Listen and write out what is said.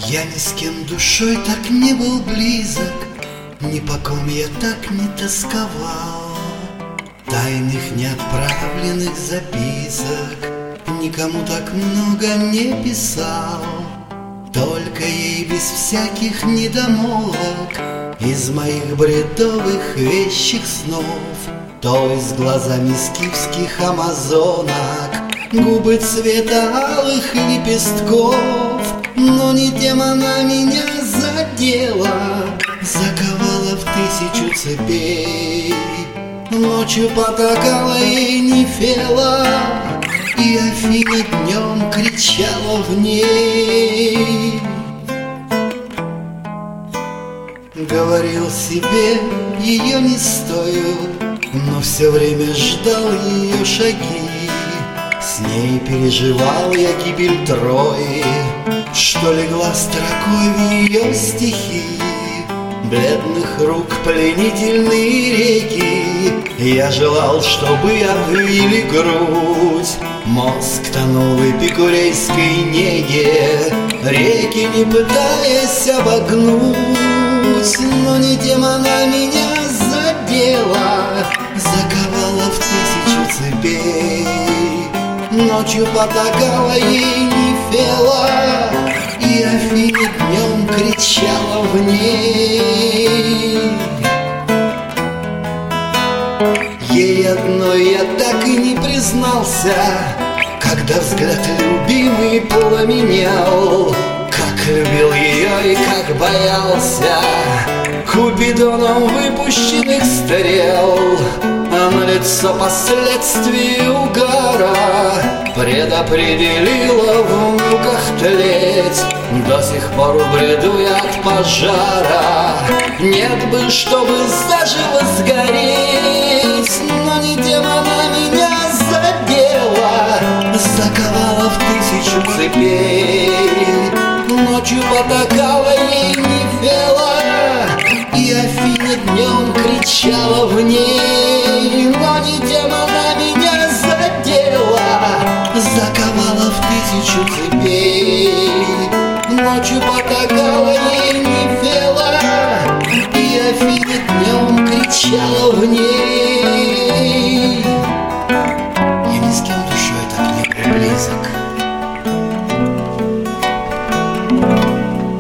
Я ни с кем душой так не был близок, ни по ком я так не тосковал. Тайных неотправленных записок никому так много не писал. Только ей без всяких недомолвок из моих бредовых вещих снов, той с глазами скифских амазонок, губы цвета алых лепестков. Но не тем она меня задела, заковала в 1000 цепей. Ночью потакала ей Нефела, и Афина днем кричала в ней. Говорил себе, ее не стою, но все время ждал ее шаги. С ней переживал я гибель Трои, что легла строкой в ее стихи. Бледных рук пленительные реки, я желал, чтобы обвили грудь. Мозг тонул в эпикурейской неге, реки не пытаясь обогнуть. Но не тем она меня задела, заковала в 1000 цепей. Ночью потакала ей Нефела, и Афине днем кричала в ней. Ей одной я так и не признался, когда взгляд любимый пламенел. Как любил ее и как боялся Купидоном выпущенных стрел. А на лицо последствий угара предопределила в муках тлеть. До сих пор в бреду я от пожара, нет бы, чтобы заживо сгореть. Но не тем она меня задела, заковала в 1000 цепей. Ночью потакала ей Нефела, и Афина днем кричала в ней. Но не тем она меня задела, заковала в 1000 цепей. Ночью потакала ей Нефела, и Афина днем кричала